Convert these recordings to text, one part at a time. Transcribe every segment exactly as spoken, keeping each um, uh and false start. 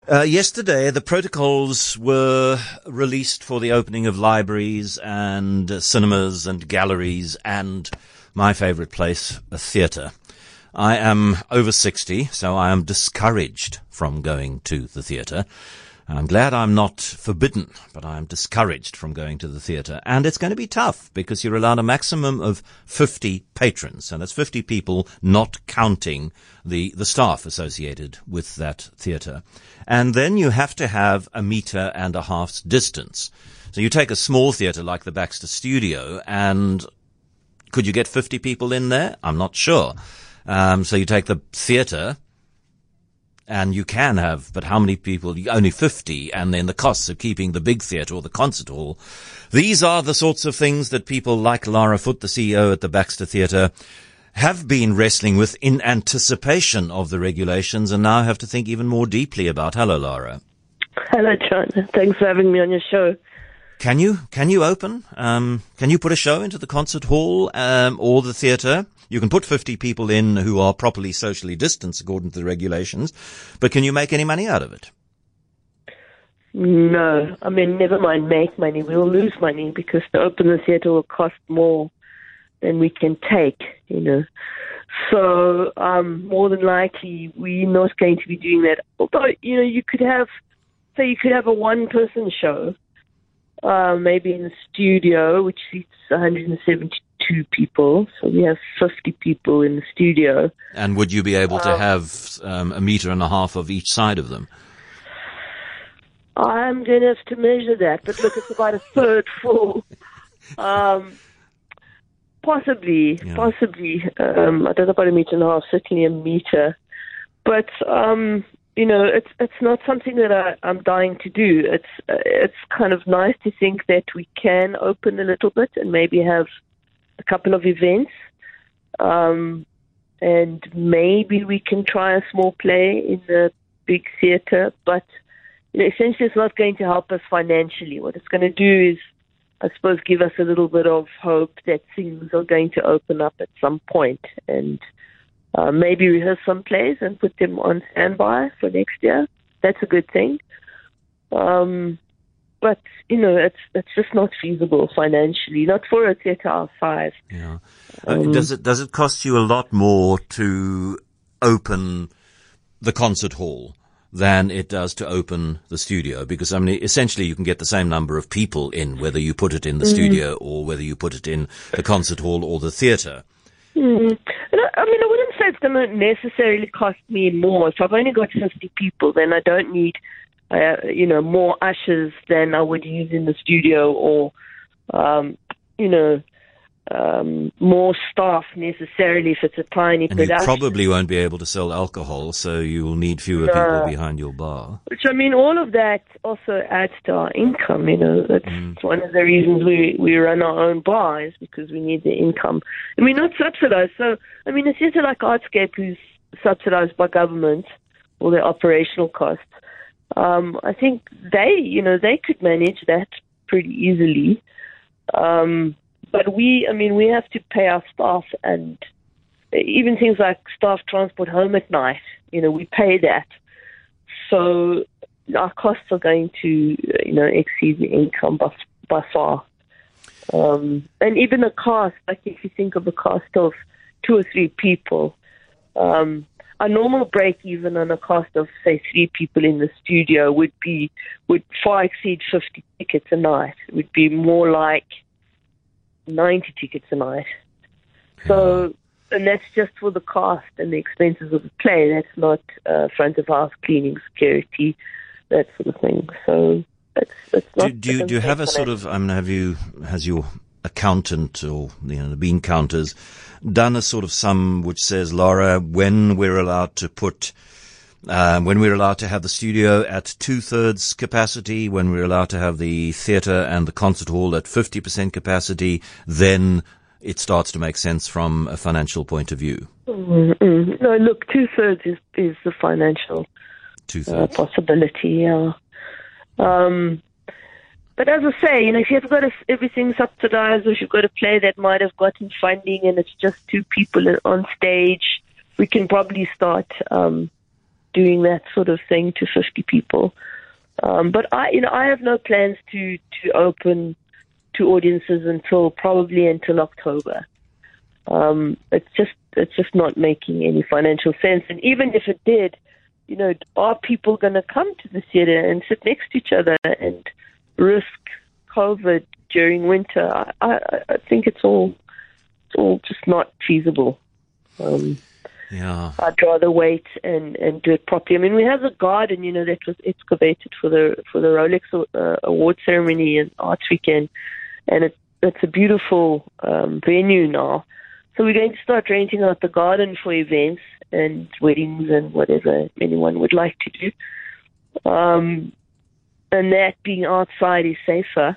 Uh, yesterday, the protocols were released for the opening of libraries and uh, cinemas and galleries and my favorite place, a theatre. I am over sixty, so I am discouraged from going to the theatre. I'm glad I'm not forbidden, but I'm discouraged from going to the theatre. And it's going to be tough because you're allowed a maximum of fifty patrons, and that's fifty people not counting the, the staff associated with that theatre. And then you have to have a metre and a half's distance. So you take a small theatre like the Baxter Studio, and could you get fifty people in there? I'm not sure. Um, so you take the theatre, and you can have, but how many people? Only fifty, and then the costs of keeping the big theatre or the concert hall. These are the sorts of things that people like Lara Foot, the C E O at the Baxter Theatre, have been wrestling with in anticipation of the regulations and now have to think even more deeply about. Hello, Lara. Hello, John. Thanks for having me on your show. Can you, can you open, um, can you put a show into the concert hall, um, or the theatre? You can put fifty people in who are properly socially distanced according to the regulations, but can you make any money out of it? No. I mean, never mind make money. We'll lose money because to open the theatre will cost more than we can take, you know. So, um, more than likely, we're not going to be doing that. Although, you know, you could have, say you could have a one-person show, uh, maybe in the studio, which seats one hundred seventy-two people. So we have fifty people in the studio. And would you be able to um, have um, a metre and a half of each side of them? I'm going to have to measure that, but look, it's about a third full. Um, possibly, yeah. possibly. Um, I don't know about a metre and a half, certainly a metre. But, um, you know, it's it's not something that I, I'm dying to do. It's uh, it's kind of nice to think that we can open a little bit and maybe have a couple of events. Um, and maybe we can try a small play in the big theatre, but you know, essentially it's not going to help us financially. What it's going to do is, I suppose, give us a little bit of hope that things are going to open up at some point, and uh, maybe rehearse some plays and put them on standby for next year. That's a good thing. Um, but, you know, it's it's just not feasible financially, not for a theatre our size. Yeah. Um, uh, does it does it cost you a lot more to open the concert hall than it does to open the studio? Because, I mean, essentially you can get the same number of people in, whether you put it in the mm. studio or whether you put it in the concert hall or the theatre. Mm. I mean, I wouldn't say it's going to necessarily cost me more. If I've only got fifty people, then I don't need, uh, you know, more ushers than I would use in the studio, or, um, you know, Um, more staff necessarily if it's a tiny and production. You probably won't be able to sell alcohol, so you will need fewer no. people behind your bar. Which, I mean, all of that also adds to our income, you know. That's mm. one of the reasons we, we run our own bars, because we need the income. And we're not subsidized. So, I mean, a theatre like Artscape, who's subsidized by government, all their operational costs, um, I think they, you know, they could manage that pretty easily. Um But we, I mean, we have to pay our staff, and even things like staff transport home at night, you know, we pay that. So our costs are going to, you know, exceed the income by, by far. Um, and even the cost, like if you think of a cost of two or three people, um, a normal break even on a cost of, say, three people in the studio would be, would far exceed fifty tickets a night. It would be more like ninety tickets a night. So, and that's just for the cost and the expenses of the play. That's not uh, front of house cleaning, security, that sort of thing. So that's that's not. Do, do you do you have a sort of? I mean, have you has your accountant or you know the bean counters done a sort of sum which says, Laura, when we're allowed to put. Um, when we're allowed to have the studio at two-thirds capacity, when we're allowed to have the theatre and the concert hall at fifty percent capacity, then it starts to make sense from a financial point of view? Mm-hmm. No, look, two-thirds is, is the financial uh, possibility, yeah. Um, but as I say, you know, if you've got a, everything subsidized, or if you've got a play that might have gotten funding and it's just two people on stage, we can probably start... Um, doing that sort of thing to fifty people. Um, but I, you know, I have no plans to, to open to audiences until probably until October. Um, it's just it's just not making any financial sense. And even if it did, you know, are people going to come to the theater and sit next to each other and risk COVID during winter? I, I, I think it's all it's all just not feasible. Um, yeah, I'd rather wait and, and do it properly. I mean, we have a garden, you know, that was excavated for the for the Rolex uh, award ceremony and arts weekend, and it, it's a beautiful um, venue now. So we're going to start renting out the garden for events and weddings and whatever anyone would like to do. Um, and that being outside is safer.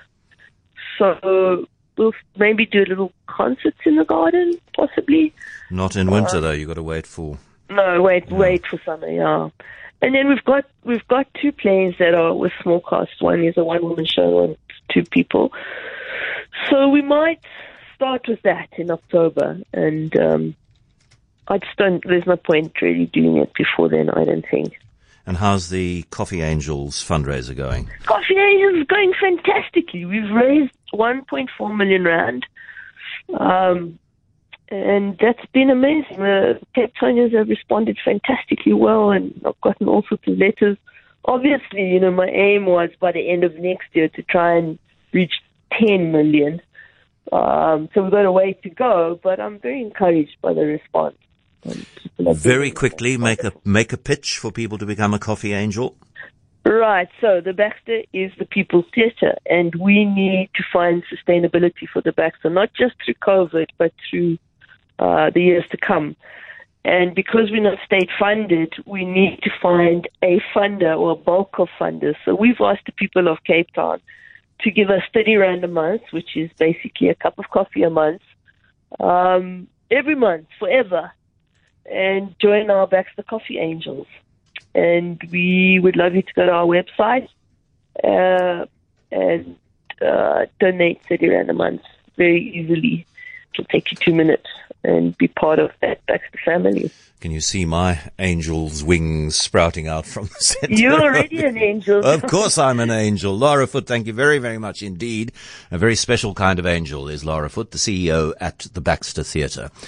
So we'll maybe do little concerts in the garden, possibly. Not in winter, uh, though. You've got to wait for... No, wait, yeah. wait for summer, yeah. And then we've got we've got two plays that are with small cast. One is a one-woman show and two people. So we might start with that in October, and um, I just don't. There's no point really doing it before then, I don't think. And how's the Coffee Angels fundraiser going? Coffee Angels is going fantastically. We've raised one point four million rand, um, and that's been amazing. The Cape Townians have responded fantastically well, and I've gotten all sorts of letters. Obviously, you know, my aim was by the end of next year to try and reach ten million. Um, so we've got a way to go, but I'm very encouraged by the response. Very quickly, make a make a pitch for people to become a Coffee Angel. Right. So the Baxter is the People's Theatre, and we need to find sustainability for the Baxter, not just through COVID, but through uh, the years to come. And because we're not state funded, we need to find a funder or a bulk of funders. So we've asked the people of Cape Town to give us thirty rand a month, which is basically a cup of coffee a month, um, every month, forever, and join our Baxter Coffee Angels. And we would love you to go to our website uh, and uh, donate thirty rand a month very easily. It'll take you two minutes and be part of that Baxter family. Can you see my angel's wings sprouting out from the center? You're already an angel. Of course I'm an angel. Laura Foote, thank you very, very much indeed. A very special kind of angel is Laura Foote, the C E O at the Baxter Theatre.